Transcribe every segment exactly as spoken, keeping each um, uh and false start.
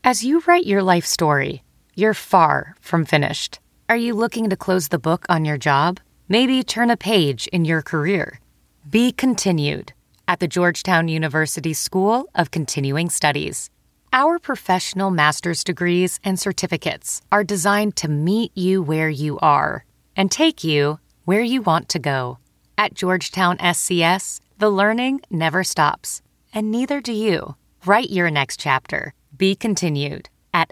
As you write your life story, you're far from finished. Are you looking to close the book on your job? Maybe turn a page in your career? Be continued at the Georgetown University School of Continuing Studies. Our professional master's degrees and certificates are designed to meet you where you are and take you where you want to go. At Georgetown S C S, the learning never stops, and neither do you. Write your next chapter. Be continued at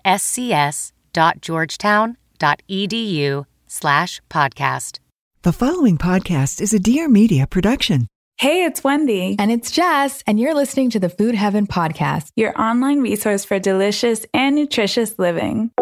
scs.georgetown.edu slash podcast. The following podcast is a Dear Media production. Hey, it's Wendy. And it's Jess, and you're listening to the Food Heaven Podcast, your online resource for delicious and nutritious living.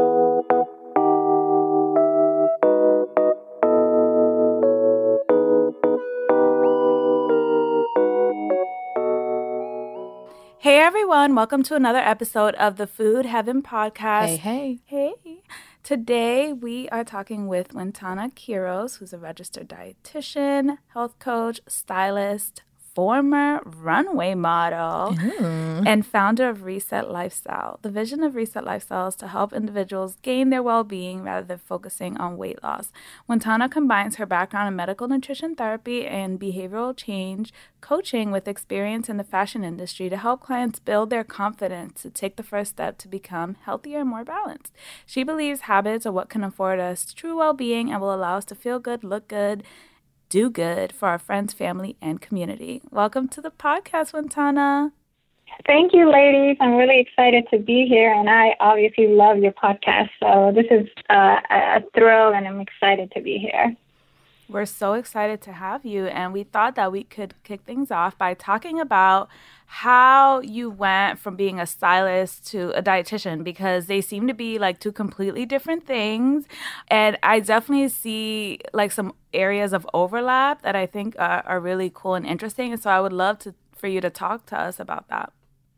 Hey everyone, welcome to another episode of the Food Heaven Podcast. Hey, hey. Hey. Today we are talking with Wintana Quiros, who's a registered dietitian, health coach, stylist, former runway model, mm. and founder of Reset Lifestyle. The vision of Reset Lifestyle is to help individuals gain their well-being rather than focusing on weight loss. Wintana combines her background in medical nutrition therapy and behavioral change coaching with experience in the fashion industry to help clients build their confidence to take the first step to become healthier and more balanced. She believes habits are what can afford us true well-being and will allow us to feel good, look good, do good for our friends, family, and community. Welcome to the podcast, Wintana. Thank you, ladies. I'm really excited to be here, and I obviously love your podcast. So this is uh, a thrill, and I'm excited to be here. We're so excited to have you, and we thought that we could kick things off by talking about how you went from being a stylist to a dietitian, because they seem to be like two completely different things. And I definitely see like some areas of overlap that I think uh, are really cool and interesting. And so I would love to for you to talk to us about that.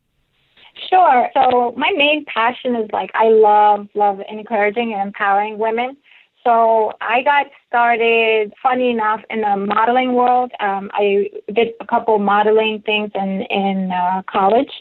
Sure. So my main passion is like I love, love encouraging and empowering women. So I got started, funny enough, in the modeling world. Um, I did a couple modeling things in, in uh, college.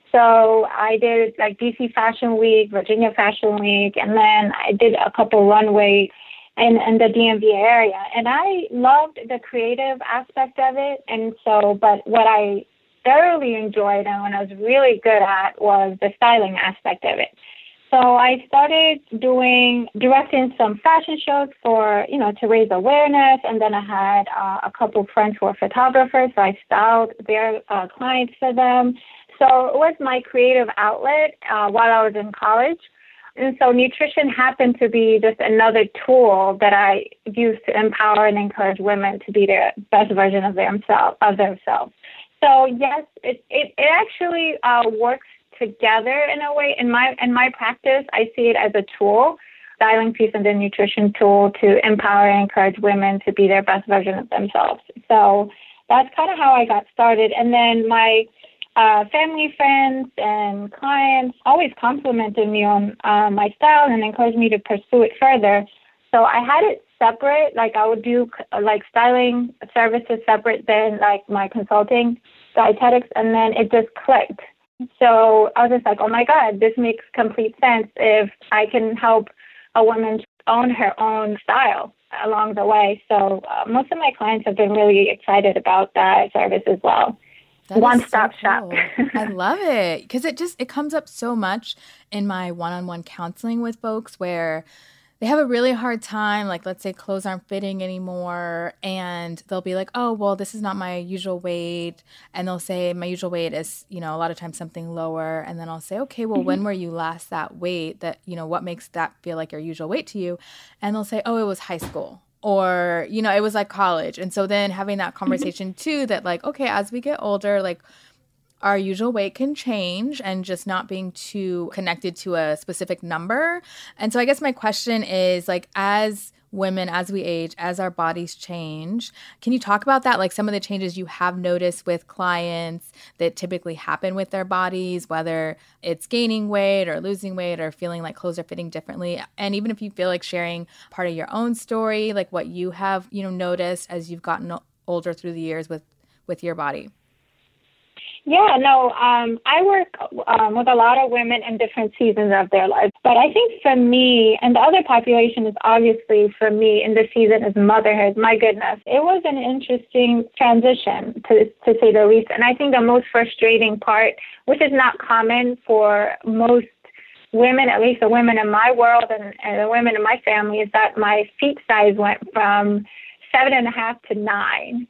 So I did like D C Fashion Week, Virginia Fashion Week, and then I did a couple runway in, in the D M V area. And I loved the creative aspect of it. And so, but what I thoroughly enjoyed and what I was really good at was the styling aspect of it. So I started doing, directing some fashion shows for, you know, to raise awareness. And then I had uh, a couple of friends who were photographers, so I styled their uh, clients for them. So it was my creative outlet uh, while I was in college. And so nutrition happened to be just another tool that I used to empower and encourage women to be their best version of themselves. Of themselves. So yes, it, it, it actually uh, works together in a way. In my in my practice, I see it as a tool, styling piece and the nutrition tool to empower and encourage women to be their best version of themselves. So that's kind of how I got started. And then my uh, family, friends, and clients always complimented me on uh, my style and encouraged me to pursue it further. So I had it separate, like I would do like styling services separate than like my consulting dietetics, and then it just clicked. So I was just like, oh my God, this makes complete sense if I can help a woman own her own style along the way. So uh, most of my clients have been really excited about that service as well. That One-stop so shop. Cool. I love it because it just, it comes up so much in my one-on-one counseling with folks where they have a really hard time, like let's say clothes aren't fitting anymore, and they'll be like, oh, well, this is not my usual weight. And they'll say my usual weight is, you know, a lot of times something lower. And then I'll say, okay, well, mm-hmm. when were you last that weight that, you know, what makes that feel like your usual weight to you? And they'll say, oh, it was high school. Or, you know, it was like college. And so then having that conversation mm-hmm. too, that like, okay, as we get older, like our usual weight can change and just not being too connected to a specific number. And so I guess my question is like, as women, as we age, as our bodies change, can you talk about that? Like some of the changes you have noticed with clients that typically happen with their bodies, whether it's gaining weight or losing weight or feeling like clothes are fitting differently. And even if you feel like sharing part of your own story, like what you have, you know, noticed as you've gotten older through the years with, with your body. Yeah, no, um, I work um, with a lot of women in different seasons of their life. But I think for me, and the other population is obviously for me in this season is motherhood. My goodness, it was an interesting transition to, to say the least. And I think the most frustrating part, which is not common for most women, at least the women in my world and, and the women in my family, is that my feet size went from seven and a half to nine.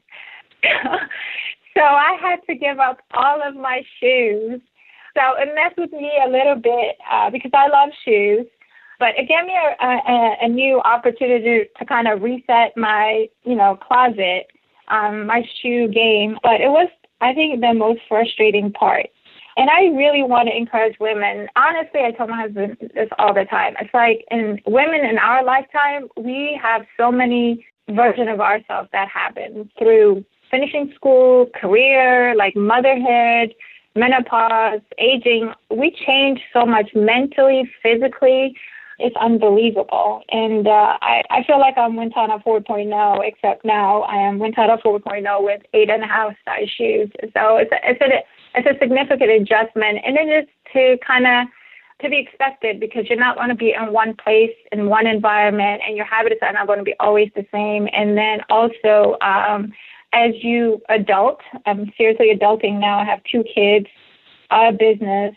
So I had to give up all of my shoes. So it messed with me a little bit uh, because I love shoes. But it gave me a, a, a new opportunity to kind of reset my, you know, closet, um, my shoe game. But it was, I think, the most frustrating part. And I really want to encourage women. Honestly, I tell my husband this all the time. It's like in women in our lifetime, we have so many versions of ourselves that happen through finishing school, career, like motherhood, menopause, aging. We change so much mentally, physically. It's unbelievable. And uh, I, I feel like I'm Wintana four point oh, except now I am Wintana four point oh with eight and a half size shoes. So it's a, it's a, it's a significant adjustment. And it is to kind of to be expected because you're not going to be in one place, in one environment, and your habits are not going to be always the same. And then also, um, as you adult, I'm seriously adulting now. I have two kids, a business,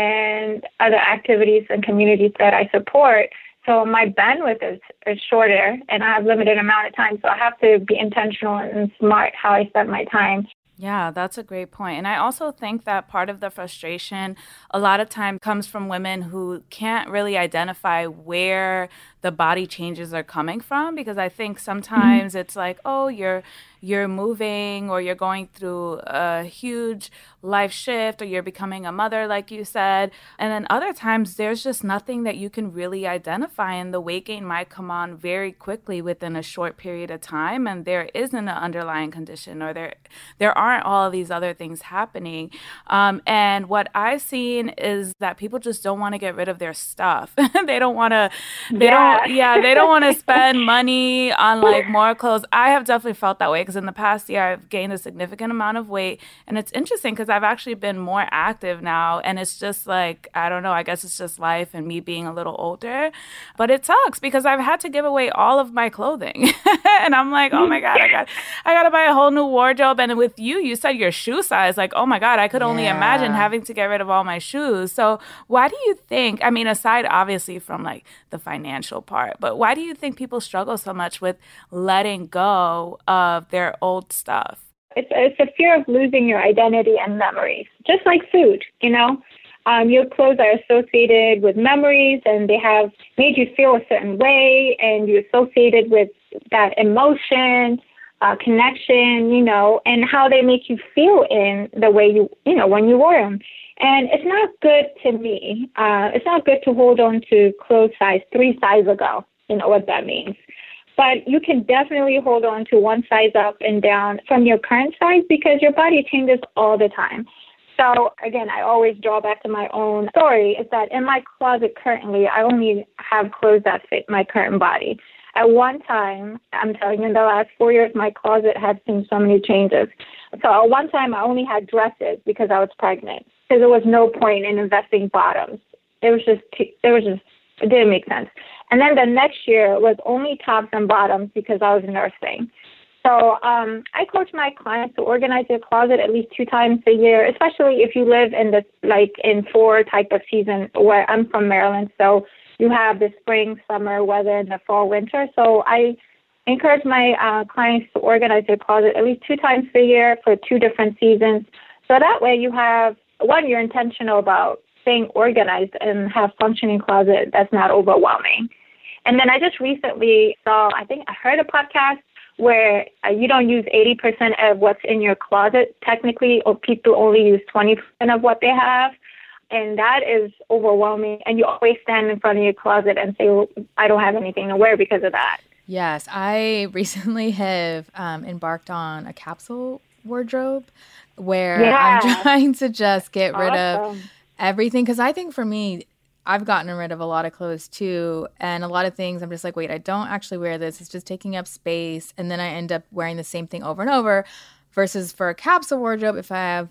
and other activities and communities that I support. So my bandwidth is, is shorter, and I have limited amount of time. So I have to be intentional and smart how I spend my time. Yeah, that's a great point. And I also think that part of the frustration a lot of time comes from women who can't really identify where the body changes are coming from, because I think sometimes mm-hmm. it's like, oh, you're you're moving or you're going through a huge life shift or you're becoming a mother, like you said. And then other times there's just nothing that you can really identify, and the weight gain might come on very quickly within a short period of time, and there isn't an underlying condition or there there aren't all of these other things happening. Um, and what I've seen is that people just don't want to get rid of their stuff. They don't want to, they yeah. don't, yeah, they don't want to spend money on like more clothes. I have definitely felt that way because in the past year I've gained a significant amount of weight, and it's interesting because I've actually been more active now, and it's just like, I don't know, I guess it's just life and me being a little older, but it sucks because I've had to give away all of my clothing. And I'm like, oh my God, I got, I got to buy a whole new wardrobe. And with you, you said your shoe size, like, oh my God, I could only yeah. imagine having to get rid of all my shoes. So why do you think, I mean, aside obviously from like the financial part, but why do you think people struggle so much with letting go of their old stuff? It's, it's a fear of losing your identity and memories, just like food, you know? Um, your clothes are associated with memories, and they have made you feel a certain way, and you're associated with that emotion, uh, connection, you know, and how they make you feel in the way you, you know, when you wear them. And it's not good to me. Uh, it's not good to hold on to clothes size three sizes ago. You know what that means. But you can definitely hold on to one size up and down from your current size because your body changes all the time. So, again, I always draw back to my own story, is that in my closet currently, I only have clothes that fit my current body. At one time, I'm telling you, in the last four years, my closet has seen so many changes. So at one time, I only had dresses because I was pregnant. So there was no point in investing bottoms. It was just, it was just, it didn't make sense. And then the next year was only tops and bottoms because I was nursing. So um, I coach my clients to organize their closet at least two times a year, especially if you live in the like in four type of season. Where I'm from Maryland, so you have the spring, summer weather, and the fall, winter. So I encourage my uh, clients to organize their closet at least two times a year for two different seasons. So that way you have, one, you're intentional about staying organized and have functioning closet that's not overwhelming. And then I just recently saw, I think I heard a podcast where uh, you don't use eighty percent of what's in your closet technically, or people only use twenty percent of what they have. And that is overwhelming. And you always stand in front of your closet and say, well, I don't have anything to wear because of that. Yes, I recently have um, embarked on a capsule wardrobe where yeah. I'm trying to just get rid awesome. of everything. Because I think for me, I've gotten rid of a lot of clothes too. And a lot of things I'm just like, wait, I don't actually wear this. It's just taking up space. And then I end up wearing the same thing over and over. Versus for a capsule wardrobe, if I have,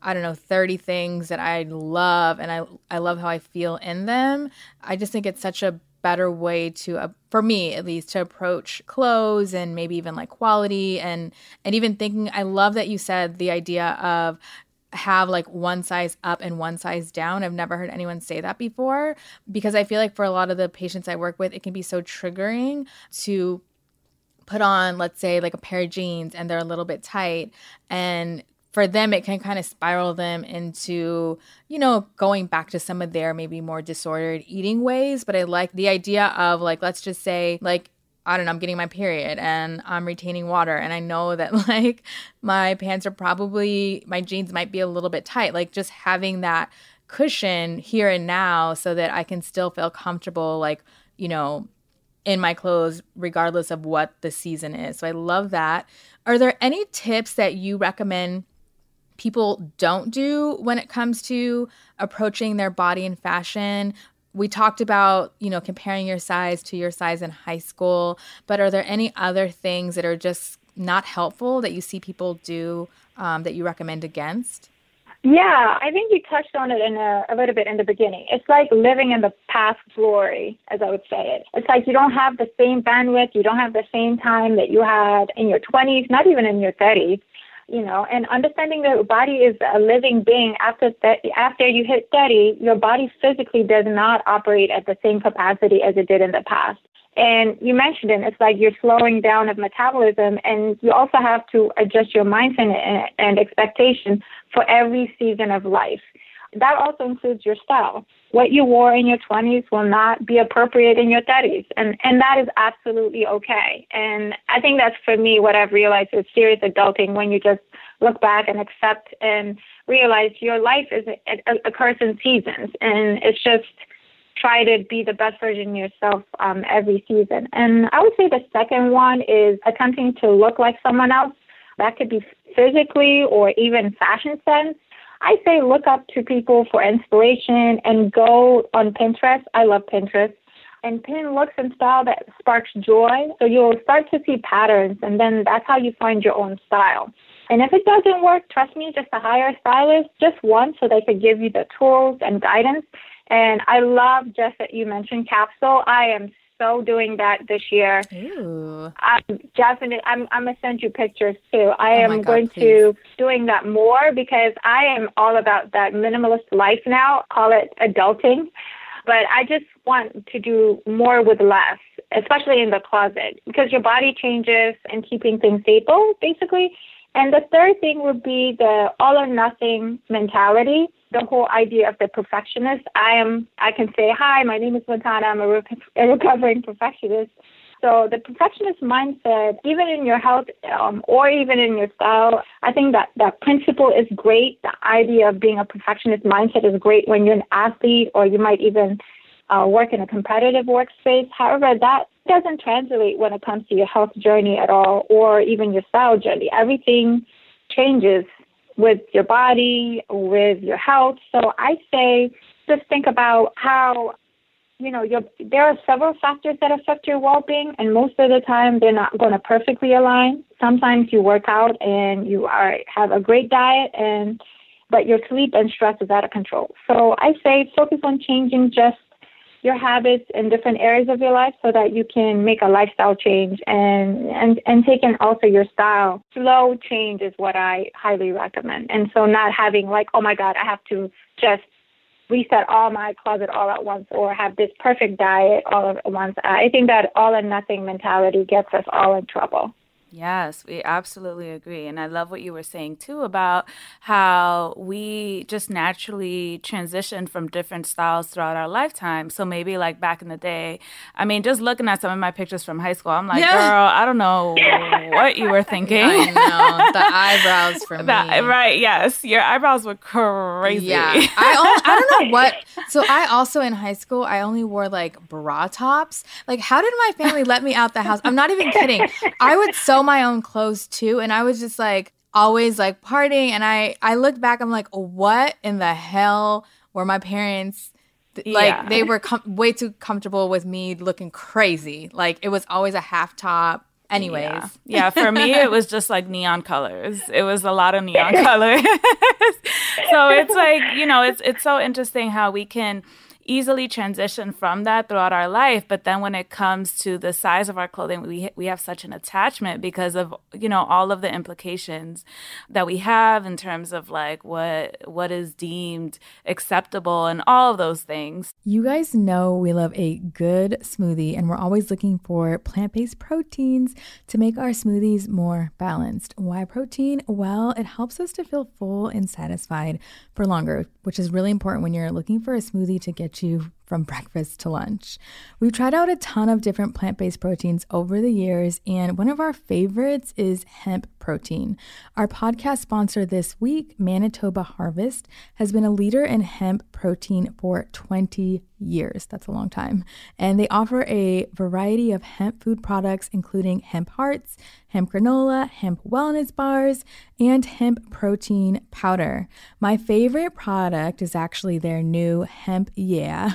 I don't know, thirty things that I love and I I love how I feel in them. I just think it's such a better way to, uh, for me at least, to approach clothes and maybe even like quality and and even thinking. I love that you said the idea of have like one size up and one size down. I've never heard anyone say that before, because I feel like for a lot of the patients I work with, it can be so triggering to put on, let's say, like a pair of jeans and they're a little bit tight, and for them, it can kind of spiral them into, you know, going back to some of their maybe more disordered eating ways. But I like the idea of like, let's just say like, I don't know, I'm getting my period and I'm retaining water. And I know that like my pants are probably, my jeans might be a little bit tight. Like just having that cushion here and now so that I can still feel comfortable, like, you know, in my clothes, regardless of what the season is. So I love that. Are there any tips that you recommend people don't do when it comes to approaching their body and fashion? We talked about, you know, comparing your size to your size in high school, but are there any other things that are just not helpful that you see people do um, that you recommend against? Yeah, I think you touched on it in a, a little bit in the beginning. It's like living in the past glory, as I would say it. It's like you don't have the same bandwidth, you don't have the same time that you had in your twenties, not even in your thirties. You know, and understanding that your body is a living being after th- after you hit thirty, your body physically does not operate at the same capacity as it did in the past. And you mentioned it, it's like you're slowing down of metabolism, and you also have to adjust your mindset and, and expectation for every season of life. That also includes your style. What you wore in your twenties will not be appropriate in your thirties, and, and that is absolutely okay. And I think that's, for me, what I've realized is serious adulting, when you just look back and accept and realize your life is a, occurs in seasons, and it's just try to be the best version of yourself um, every season. And I would say the second one is attempting to look like someone else. That could be physically or even fashion sense. I say look up to people for inspiration and go on Pinterest. I love Pinterest. And pin looks and style that sparks joy. So you'll start to see patterns, and then that's how you find your own style. And if it doesn't work, trust me, just to hire a stylist, just one, so they could give you the tools and guidance. And I love, just that you mentioned capsule. I am so doing that this year. Ooh. I'm definitely, I'm, I'm going to send you pictures too. I Oh am my God, going please. to doing that more, because I am all about that minimalist life now. Call it adulting. But I just want to do more with less, especially in the closet, because your body changes and keeping things stable, basically. And the third thing would be the all or nothing mentality, the whole idea of the perfectionist. I am, I can say, hi, my name is Montana. I'm a, rec- a recovering perfectionist. So the perfectionist mindset, even in your health um, or even in your style, I think that that principle is great. The idea of being a perfectionist mindset is great when you're an athlete, or you might even uh, work in a competitive workspace. However, that doesn't translate when it comes to your health journey at all, or even your style journey. Everything changes with your body, with your health. So I say just think about how, you know, you're, there are several factors that affect your well-being, and most of the time they're not going to perfectly align. Sometimes you work out and you are have a great diet, and but your sleep and stress is out of control. So I say focus on changing just your habits in different areas of your life so that you can make a lifestyle change and, and, and take in also your style. Slow change is what I highly recommend. And so not having like, oh my God, I have to just reset all my closet all at once, or have this perfect diet all at once. I think that all or nothing mentality gets us all in trouble. Yes, we absolutely agree. And I love what you were saying, too, about how we just naturally transition from different styles throughout our lifetime. So maybe like back in the day, I mean, just looking at some of my pictures from high school, I'm like, Yeah. girl, I don't know what you were thinking. I know. The eyebrows for me. That, right, yes. Your eyebrows were crazy. Yeah. I, only, I don't know what. So I also, in high school, I only wore like bra tops. Like, how did my family let me out the house? I'm not even kidding. I would sew my own clothes too, and I was just like always like partying, and I I look back, I'm like, what in the hell were my parents th- like? Yeah. They were com- way too comfortable with me looking crazy. Like, it was always a half top, Anyways. Yeah. yeah, for me, it was just like neon colors. It was a lot of neon colors. So it's like, you know, it's it's so interesting how we can easily transition from that throughout our life. But then when it comes to the size of our clothing, we we have such an attachment because of, you know, all of the implications that we have in terms of like what what is deemed acceptable and all of those things. You guys know we love a good smoothie, and we're always looking for plant-based proteins to make our smoothies more balanced. Why protein? Well, it helps us to feel full and satisfied for longer, which is really important when you're looking for a smoothie to get you from breakfast to lunch. We've tried out a ton of different plant-based proteins over the years, and one of our favorites is hemp protein. Our podcast sponsor this week, Manitoba Harvest, has been a leader in hemp protein for twenty years. That's a long time. And they offer a variety of hemp food products, including hemp hearts, hemp granola, hemp wellness bars, and hemp protein powder. My favorite product is actually their new Hemp Yeah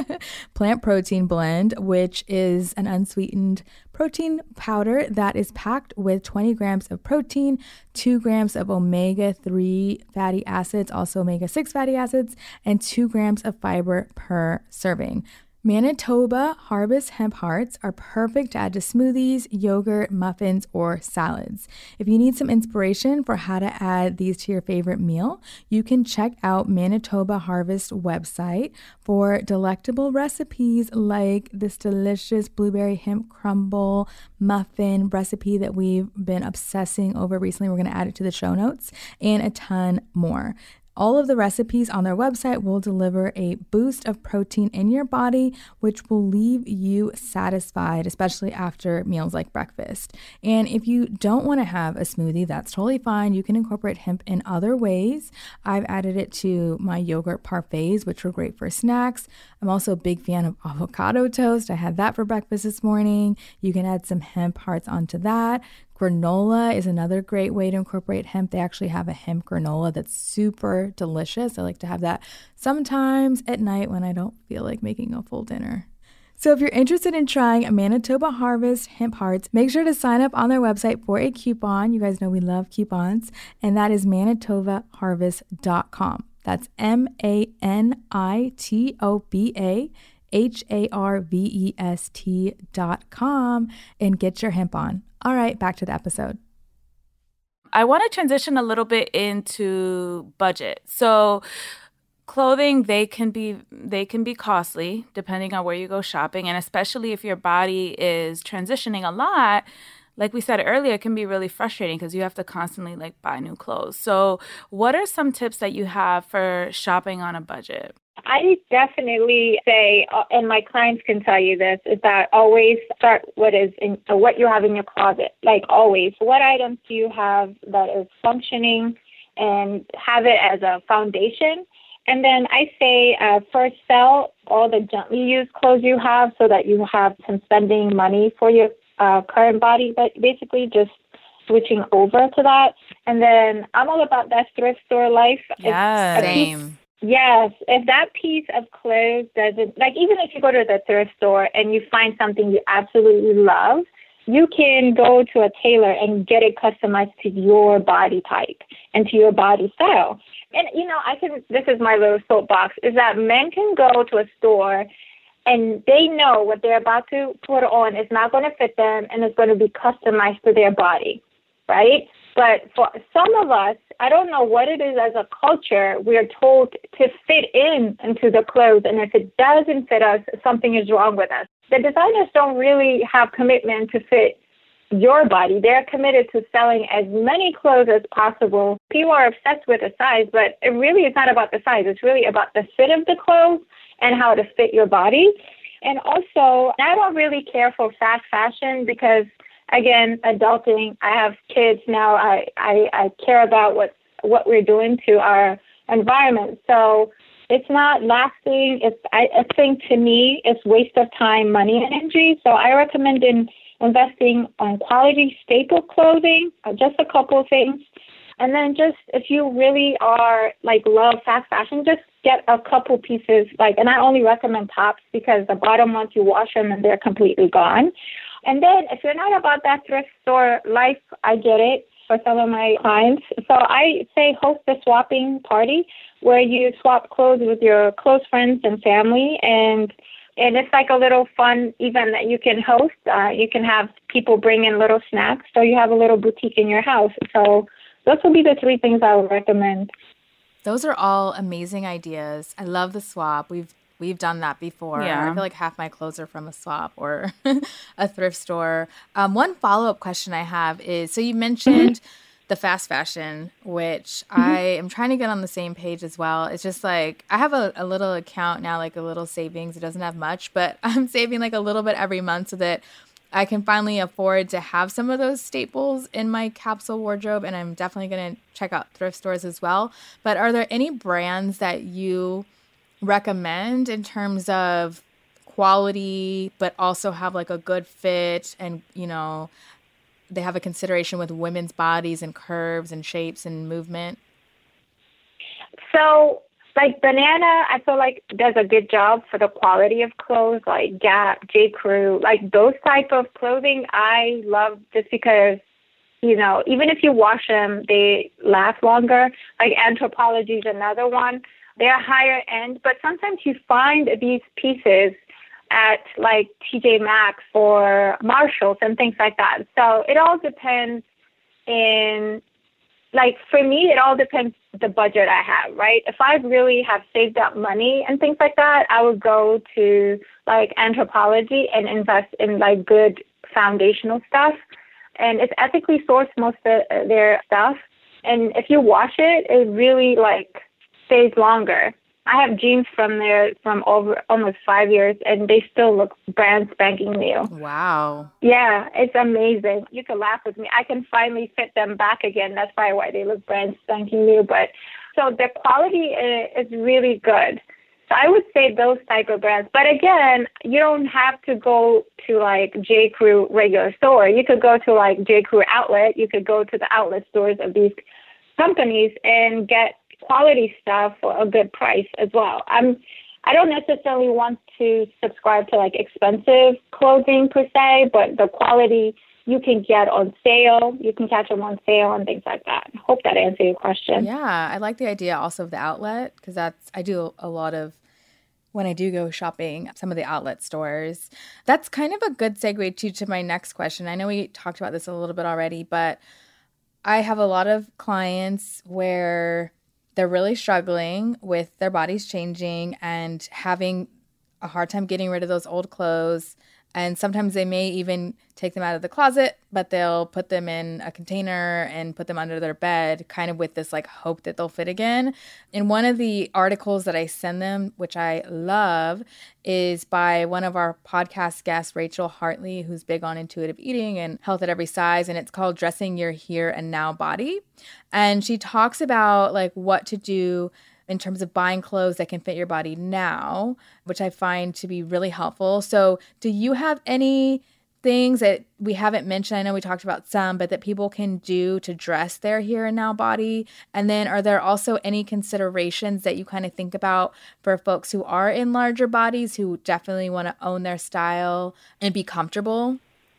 plant protein blend, which is an unsweetened protein powder that is packed with twenty grams of protein, two grams of omega three fatty acids, also omega six fatty acids, and two grams of fiber per serving. Manitoba Harvest hemp hearts are perfect to add to smoothies, yogurt, muffins, or salads. If you need some inspiration for how to add these to your favorite meal, you can check out Manitoba Harvest website for delectable recipes like this delicious blueberry hemp crumble muffin recipe that we've been obsessing over recently. We're going to add it to the show notes, and a ton more. All of the recipes on their website will deliver a boost of protein in your body, which will leave you satisfied, especially after meals like breakfast. And if you don't want to have a smoothie, that's totally fine. You can incorporate hemp in other ways. I've added it to my yogurt parfaits, which are great for snacks. I'm also a big fan of avocado toast. I had that for breakfast this morning. You can add some hemp hearts onto that. Granola is another great way to incorporate hemp. They actually have a hemp granola that's super delicious. I like to have that sometimes at night when I don't feel like making a full dinner. So if you're interested in trying Manitoba Harvest hemp hearts, make sure to sign up on their website for a coupon. You guys know we love coupons, and that is manitoba harvest dot com. That's M A N I T O B A H A R V E S T dot com, and get your hemp on. All right, back to the episode. I want to transition a little bit into budget. So clothing, they can be they can be costly depending on where you go shopping, and especially if your body is transitioning a lot. Like we said earlier, it can be really frustrating because you have to constantly like buy new clothes. So what are some tips that you have for shopping on a budget? I definitely say, uh, and my clients can tell you this, is that always start what is in uh, what you have in your closet. Like always, what items do you have that is functioning, and have it as a foundation. And then I say uh, first sell all the gently used clothes you have so that you have some spending money for your uh, current body, but basically just switching over to that. And then I'm all about that thrift store life. Yeah, same. Yes, if that piece of clothes doesn't, like even if you go to the thrift store and you find something you absolutely love, you can go to a tailor and get it customized to your body type and to your body style. And, you know, I can, this is my little soapbox, is that men can go to a store and they know what they're about to put on is not going to fit them and it's going to be customized to their body, right? But for some of us, I don't know what it is as a culture, we're told to fit in into the clothes. And if it doesn't fit us, something is wrong with us. The designers don't really have commitment to fit your body. They're committed to selling as many clothes as possible. People are obsessed with the size, but it really is not about the size. It's really about the fit of the clothes and how to fit your body. And also, I don't really care for fast fashion because, again, adulting, I have kids now. I, I, I care about what, what we're doing to our environment. So it's not lasting. It's, I, I think to me, it's waste of time, money, and energy. So I recommend in investing on quality staple clothing, uh, just a couple of things. And then just if you really are like love fast fashion, just get a couple pieces. Like, and I only recommend tops because the bottom, once you wash them and they're completely gone. And then if you're not about that thrift store life, I get it for some of my clients. So I say host a swapping party where you swap clothes with your close friends and family, and and it's like a little fun event that you can host. Uh, you can have people bring in little snacks, so you have a little boutique in your house. So those would be the three things I would recommend. Those are all amazing ideas. I love the swap. We've we've done that before. Yeah. I feel like half my clothes are from a swap or a thrift store. Um, one follow-up question I have is, so you mentioned mm-hmm. the fast fashion, which mm-hmm. I am trying to get on the same page as well. It's just like, I have a, a little account now, like a little savings. It doesn't have much, but I'm saving like a little bit every month so that I can finally afford to have some of those staples in my capsule wardrobe. And I'm definitely going to check out thrift stores as well. But are there any brands that you recommend in terms of quality, but also have like a good fit and, you know, they have a consideration with women's bodies and curves and shapes and movement? So, like Banana, I feel like does a good job for the quality of clothes, like Gap, J. Crew, like those type of clothing I love just because, you know, even if you wash them, they last longer. Like Anthropologie is another one. They're higher end, but sometimes you find these pieces at like T J Maxx or Marshalls and things like that. So it all depends in, like for me, it all depends the budget I have, right? If I really have saved up money and things like that, I would go to like Anthropologie and invest in like good foundational stuff. And it's ethically sourced, most of their stuff. And if you wash it, it really like stays longer. I have jeans from there from over almost five years, and they still look brand spanking new. Wow. Yeah, it's amazing. You can laugh with me. I can finally fit them back again. That's probably why they look brand spanking new. But so the quality is really good. So I would say those type of brands. But again, you don't have to go to like J. Crew regular store. You could go to like J. Crew outlet. You could go to the outlet stores of these companies and get quality stuff for a good price as well. I'm, I don't necessarily want to subscribe to like expensive clothing per se, but the quality you can get on sale, you can catch them on sale and things like that. Hope that answered your question. Yeah, I like the idea also of the outlet because that's, I do a lot of, when I do go shopping, some of the outlet stores. That's kind of a good segue to, to my next question. I know we talked about this a little bit already, but I have a lot of clients where they're really struggling with their bodies changing and having a hard time getting rid of those old clothes. And sometimes they may even take them out of the closet, but they'll put them in a container and put them under their bed, kind of with this like hope that they'll fit again. And one of the articles that I send them, which I love, is by one of our podcast guests, Rachel Hartley, who's big on intuitive eating and health at every size. And it's called Dressing Your Here and Now Body. And she talks about like what to do in terms of buying clothes that can fit your body now, which I find to be really helpful. So do you have any things that we haven't mentioned? I know we talked about some, but that people can do to dress their here and now body? And then are there also any considerations that you kind of think about for folks who are in larger bodies who definitely want to own their style and be comfortable?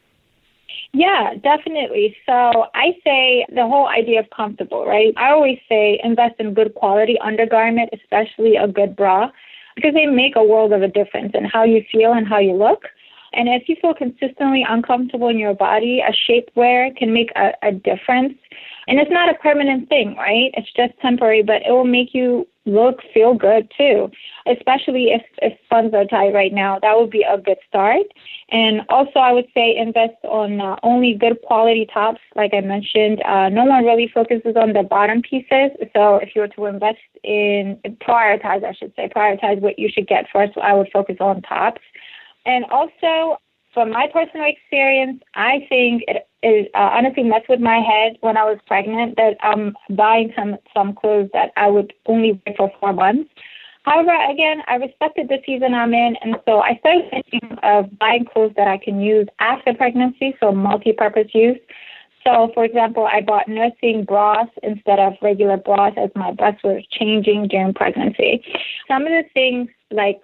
Yeah, definitely. So I say the whole idea of comfortable, right? I always say invest in good quality undergarment, especially a good bra, because they make a world of a difference in how you feel and how you look. And if you feel consistently uncomfortable in your body, a shapewear can make a, a difference. And it's not a permanent thing, right? It's just temporary, but it will make you look, feel good too, especially if, if funds are tight right now. That would be a good start. And also I would say invest on uh, only good quality tops. Like I mentioned, uh, no one really focuses on the bottom pieces. So if you were to invest in, prioritize, I should say, prioritize what you should get first, I would focus on tops. And also, from my personal experience, I think it is uh, honestly messed with my head when I was pregnant that I'm buying some, some clothes that I would only wear for four months. However, again, I respected the season I'm in, and so I started thinking of buying clothes that I can use after pregnancy, so multi-purpose use. So, for example, I bought nursing bras instead of regular bras as my breasts were changing during pregnancy. Some of the things like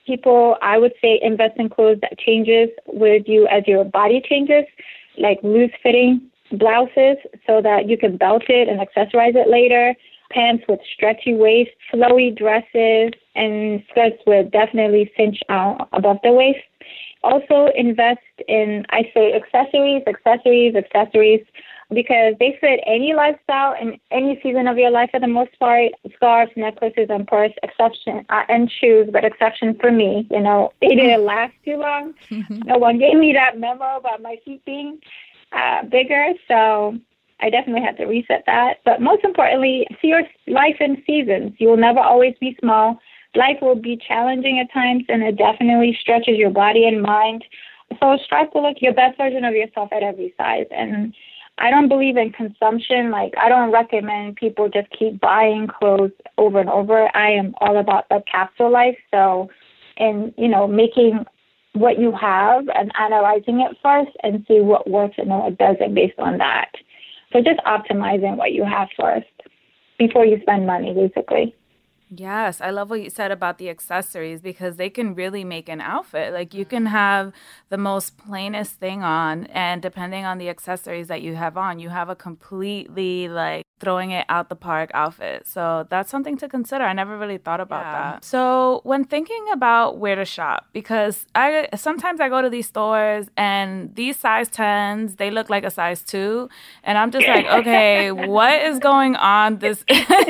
people, I would say invest in clothes that changes with you as your body changes, like loose-fitting blouses so that you can belt it and accessorize it later, pants with stretchy waist, flowy dresses, and skirts with definitely cinch out above the waist. Also invest in, I say, accessories, accessories, accessories, because they fit any lifestyle and any season of your life for the most part. Scarves, necklaces, and purse, exception, uh, and shoes, but exception for me. You know, they didn't last too long. No one gave me that memo about my feet being uh, bigger, so I definitely had to reset that. But most importantly, see your life in seasons. You will never always be small. Life will be challenging at times, and it definitely stretches your body and mind. So strive to look your best version of yourself at every size. And I don't believe in consumption. Like, I don't recommend people just keep buying clothes over and over. I am all about the capsule life. So, and, you know, making what you have and analyzing it first and see what works and what doesn't based on that. So just optimizing what you have first before you spend money, basically. Yes, I love what you said about the accessories because they can really make an outfit. Like you can have the most plainest thing on, and depending on the accessories that you have on, you have a completely like throwing it out the park outfit. So that's something to consider. I never really thought about yeah. that. So when thinking about where to shop, because I sometimes I go to these stores and these size tens, they look like a size two, and I'm just like, okay, what is going on? This,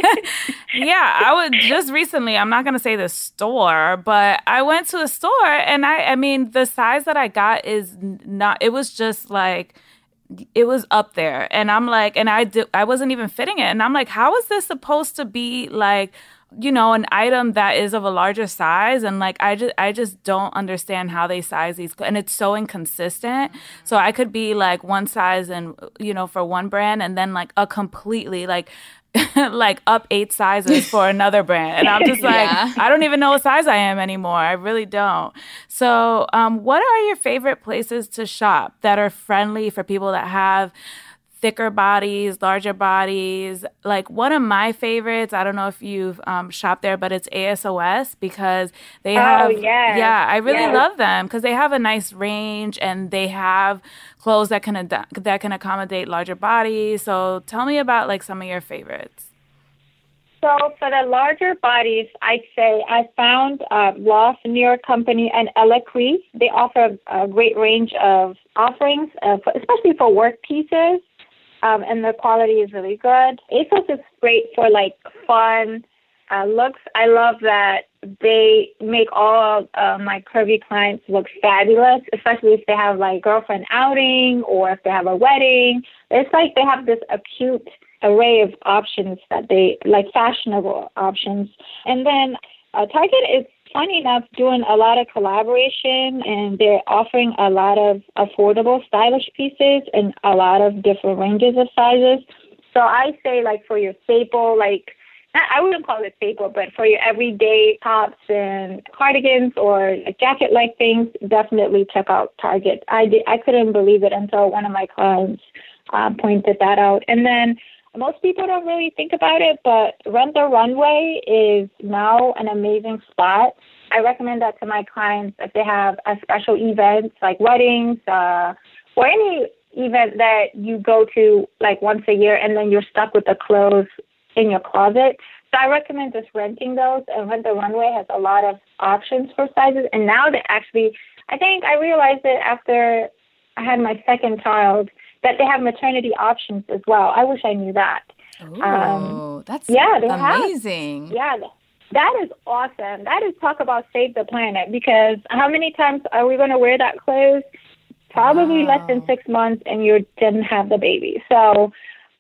yeah, I would. Just recently, I'm not going to say the store, but I went to a store and I, I mean, the size that I got is not, it was just like, it was up there. And I'm like, and I did, I wasn't even fitting it. And I'm like, how is this supposed to be like, you know, an item that is of a larger size? And like, I just, I just don't understand how they size these. And it's so inconsistent. So I could be like one size and, you know, for one brand and then like a completely like, like up eight sizes for another brand. And I'm just like, yeah. I don't even know what size I am anymore. I really don't. So um, what are your favorite places to shop that are friendly for people that have thicker bodies, larger bodies? Like one of my favorites, I don't know if you've um, shopped there, but it's A S O S because they have, oh, yes. yeah, I really yes. love them because they have a nice range and they have clothes that can ad- that can accommodate larger bodies. So tell me about like some of your favorites. So for the larger bodies, I'd say I found uh, Loft, New York company, and Ella Cree. They offer a great range of offerings, uh, for, especially for work pieces. Um, and the quality is really good. A S O S is great for like fun uh, looks. I love that they make all uh, my curvy clients look fabulous, especially if they have like girlfriend outing or if they have a wedding. It's like they have this acute array of options that they like, fashionable options. And then uh, Target is, funny enough, doing a lot of collaboration, and they're offering a lot of affordable, stylish pieces and a lot of different ranges of sizes. So I say, like, for your staple, like, I wouldn't call it staple, but for your everyday tops and cardigans or jacket-like things, definitely check out Target. I did, I couldn't believe it until one of my clients uh, pointed that out. And then most people don't really think about it, but Rent the Runway is now an amazing spot. I recommend that to my clients if they have a special events like weddings uh, or any event that you go to like once a year and then you're stuck with the clothes in your closet. So I recommend just renting those, and Rent the Runway has a lot of options for sizes. And now they actually, I think I realized it after I had my second child, that they have maternity options as well. I wish I knew that. Oh, um, that's yeah, amazing. Have, yeah, that is awesome. That is talk about save the planet, because how many times are we going to wear that clothes? Probably wow. less than six months and you didn't have the baby. So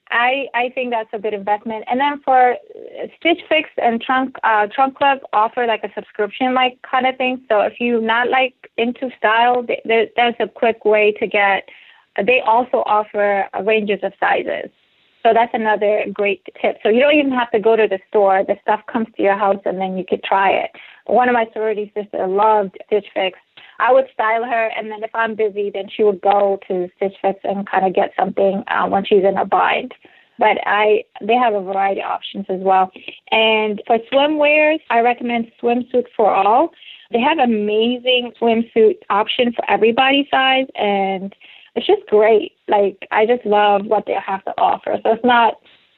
I I think that's a good investment. And then for Stitch Fix and Trunk uh, Trunk Club offer like a subscription like kind of thing. So if you're not like into style, there, there's a quick way to get. They also offer ranges of sizes. So that's another great tip. So you don't even have to go to the store. The stuff comes to your house and then you could try it. One of my sorority sisters loved Stitch Fix. I would style her, and then if I'm busy, then she would go to Stitch Fix and kind of get something uh, when she's in a bind. but I they have a variety of options as well. And for swimwears, I recommend Swimsuit for All. They have amazing swimsuit option for every body size, and it's just great. Like, I just love what they have to offer. So it's not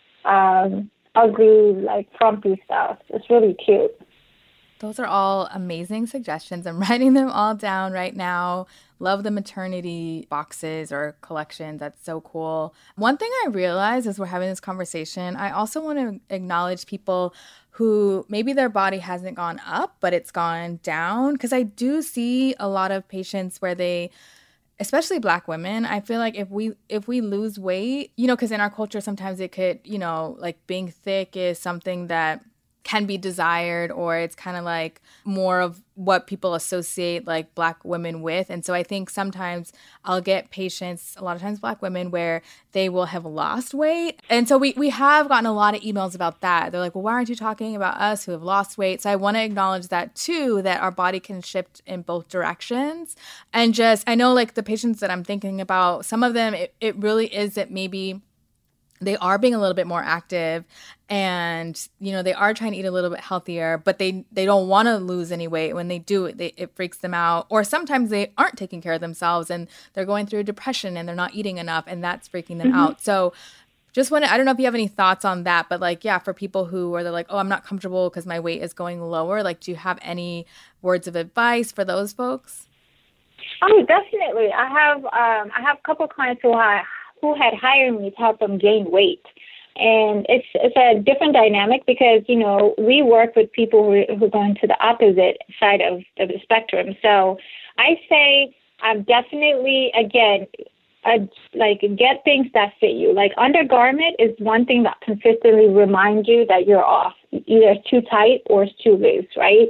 um, ugly, like frumpy stuff. It's really cute. Those are all amazing suggestions. I'm writing them all down right now. Love the maternity boxes or collections. That's so cool. One thing I realized as we're having this conversation, I also want to acknowledge people who maybe their body hasn't gone up, but it's gone down. Because I do see a lot of patients where they, especially Black women, I feel like if we if we lose weight, you know, because in our culture sometimes it could, you know, like being thick is something that can be desired, or it's kind of like more of what people associate like Black women with. And so I think sometimes I'll get patients, a lot of times Black women, where they will have lost weight. And so we, we have gotten a lot of emails about that. They're like, well, why aren't you talking about us who have lost weight? So I want to acknowledge that too, that our body can shift in both directions. And just, I know like the patients that I'm thinking about, some of them, it, it really is that maybe they are being a little bit more active and, you know, they are trying to eat a little bit healthier, but they, they don't want to lose any weight. When they do it, they, it freaks them out. Or sometimes they aren't taking care of themselves and they're going through a depression and they're not eating enough, and that's freaking them mm-hmm. out. So just want to, I don't know if you have any thoughts on that, but like, yeah, for people who are they're like, oh, I'm not comfortable because my weight is going lower. Like, do you have any words of advice for those folks? Oh, definitely. I have, um, I have a couple of clients who are who had hired me to help them gain weight. And it's it's a different dynamic because, you know, we work with people who, who are going to the opposite side of, of the spectrum. So I say I'm definitely, again, uh, like get things that fit you. Like undergarment is one thing that consistently reminds you that you're off. Either it's too tight or it's too loose, right?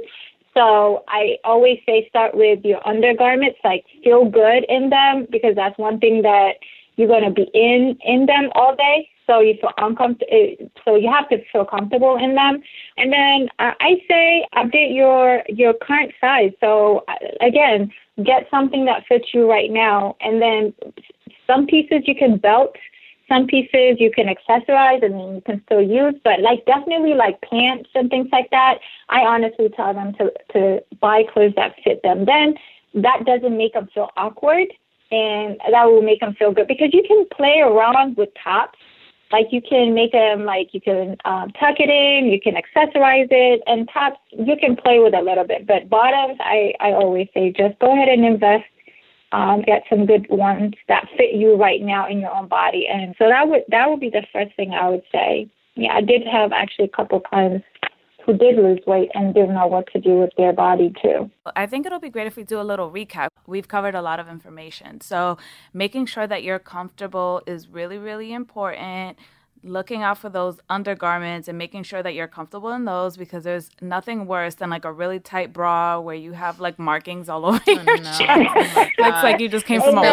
So I always say start with your undergarments, like feel good in them, because that's one thing that you're going to be in, in them all day. So you feel uncomfortable. So you have to feel comfortable in them. And then uh, I say update your, your current size. So uh, again, get something that fits you right now. And then some pieces you can belt, some pieces you can accessorize and then you can still use. But like definitely like pants and things like that, I honestly tell them to, to buy clothes that fit them. Then that doesn't make them feel awkward. And that will make them feel good because you can play around with tops. Like you can make them like you can um, tuck it in, you can accessorize it, and tops you can play with a little bit. But bottoms, I, I always say just go ahead and invest, um, get some good ones that fit you right now in your own body. And so that would that would be the first thing I would say. Yeah, I did have actually a couple of clients who did lose weight and didn't know what to do with their body too. I think it'll be great if we do a little recap. We've covered a lot of information. So making sure that you're comfortable is really, really important. Looking out for those undergarments and making sure that you're comfortable in those, because there's nothing worse than like a really tight bra where you have like markings all over oh, your no. chest. Oh looks like you just came from a war.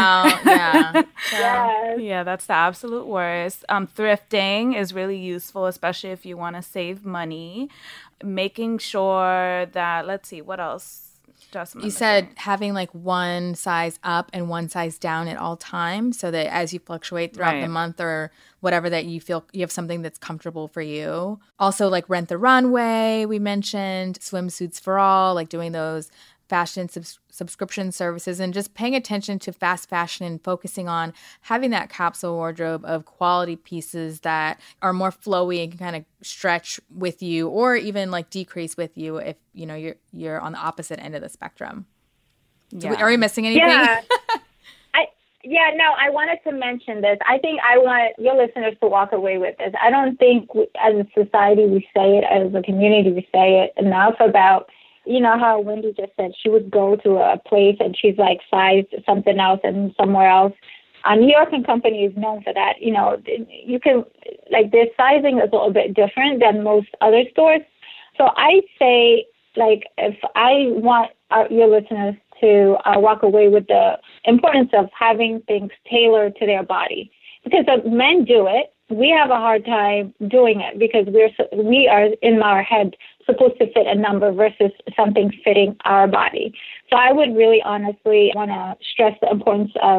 Yeah. Yes. Yeah, that's the absolute worst. Um, thrifting is really useful, especially if you want to save money. Making sure that, let's see, what else? You said having like one size up and one size down at all times, so that as you fluctuate throughout right. the month or whatever, that you feel you have something that's comfortable for you. Also, like Rent the Runway, we mentioned, Swimsuits for All, like doing those fashion subs- subscription services and just paying attention to fast fashion and focusing on having that capsule wardrobe of quality pieces that are more flowy and can kind of stretch with you or even like decrease with you if, you know, you're you're on the opposite end of the spectrum. So yeah. we, are we missing anything? Yeah. I yeah, no, I wanted to mention this. I think I want your listeners to walk away with this. I don't think we, as a society we say it, as a community we say it enough about, you know, how Wendy just said she would go to a place and she's like sized something else and somewhere else. Uh, New York and Company is known for that. You know, you can, like, their sizing is a little bit different than most other stores. So I say, like, if I want our, your listeners to uh, walk away with the importance of having things tailored to their body, because uh, men do it. We have a hard time doing it because we're we are in our head supposed to fit a number versus something fitting our body. So I would really honestly want to stress the importance of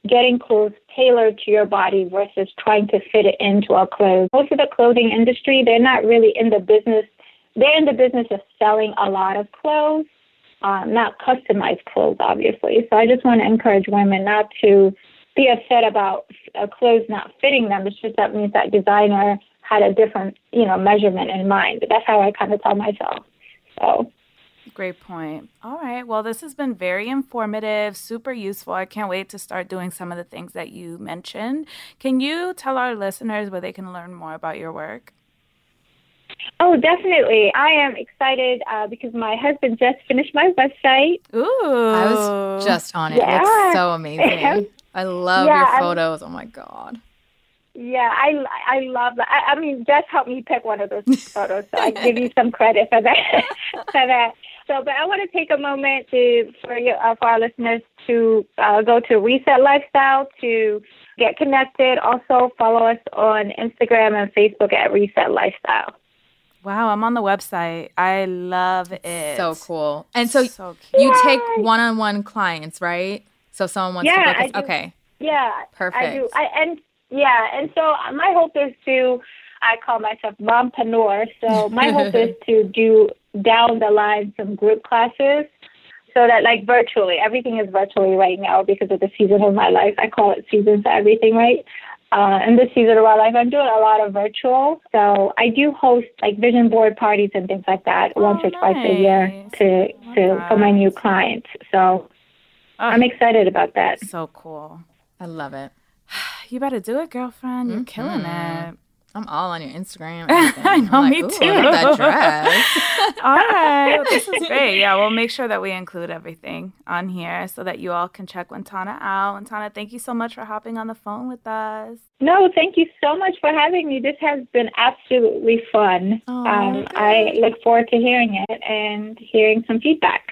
getting clothes tailored to your body versus trying to fit it into a clothes. Most of the clothing industry, they're not really in the business. They're in the business of selling a lot of clothes, uh, not customized clothes, obviously. So I just want to encourage women not to be upset about uh, clothes not fitting them. It's just that means that designer had a different, you know, measurement in mind. But that's how I kind of tell myself. So. Great point. All right. Well, this has been very informative, super useful. I can't wait to start doing some of the things that you mentioned. Can you tell our listeners where they can learn more about your work? Oh, definitely. I am excited uh, because my husband just finished my website. Ooh. I was just on it. Yeah. It looks so amazing. I love yeah, your photos. I'm, oh, my God. Yeah, I, I love that. I, I mean, Jess helped me pick one of those photos, so I give you some credit for that. for that. So, but I want to take a moment to for you, uh, for our listeners to uh, go to Reset Lifestyle to get connected. Also, follow us on Instagram and Facebook at Reset Lifestyle. Wow, I'm on the website. I love it. So cool. And so, so cute. you take one-on-one clients, right? So someone wants yeah, to book us. Okay. Yeah, perfect. I do. I and yeah, and so my hope is to. I call myself mompreneur. So my hope is to do down the line some group classes so that like virtually, everything is virtually right now because of the season of my life. I call it seasons for everything, right? Uh, in this season of my life, I'm doing a lot of virtual. So I do host like vision board parties and things like that oh, once or nice. twice a year to, to for my new clients. So oh, I'm excited about that. So cool. I love it. You better do it, girlfriend. You're mm-hmm. killing it. I'm all on your Instagram. I know, like, me too. That dress. All right. Well, this is great. Yeah, we'll make sure that we include everything on here so that you all can check Wentana out. Wentana, thank you so much for hopping on the phone with us. No, thank you so much for having me. This has been absolutely fun. Oh, um, I look forward to hearing it and hearing some feedback.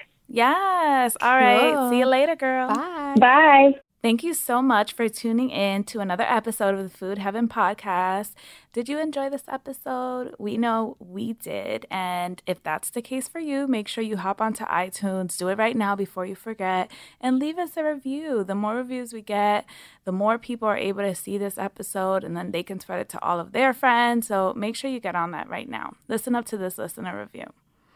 Yes. All right. Cool. See you later, girl. Bye. Bye. Thank you so much for tuning in to another episode of the Food Heaven Podcast. Did you enjoy this episode? We know we did. And if that's the case for you, make sure you hop onto iTunes. Do it right now before you forget. And leave us a review. The more reviews we get, the more people are able to see this episode. And then they can spread it to all of their friends. So make sure you get on that right now. Listen up to this listener review.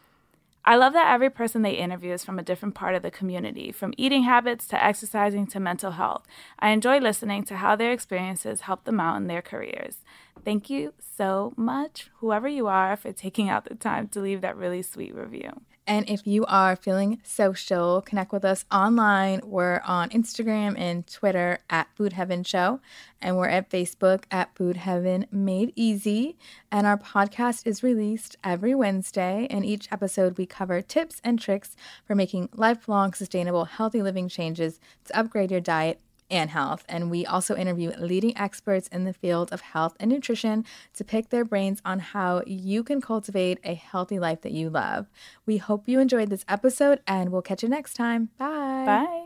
I love that every person they interview is from a different part of the community, from eating habits to exercising to mental health. I enjoy listening to how their experiences help them out in their careers. Thank you so much, whoever you are, for taking out the time to leave that really sweet review. And if you are feeling social, connect with us online. We're on Instagram and Twitter at Food Heaven Show. And we're at Facebook at Food Heaven Made Easy. And our podcast is released every Wednesday. In each episode, we cover tips and tricks for making lifelong, sustainable, healthy living changes to upgrade your diet and health. And we also interview leading experts in the field of health and nutrition to pick their brains on how you can cultivate a healthy life that you love. We hope you enjoyed this episode, and we'll catch you next time. Bye. Bye.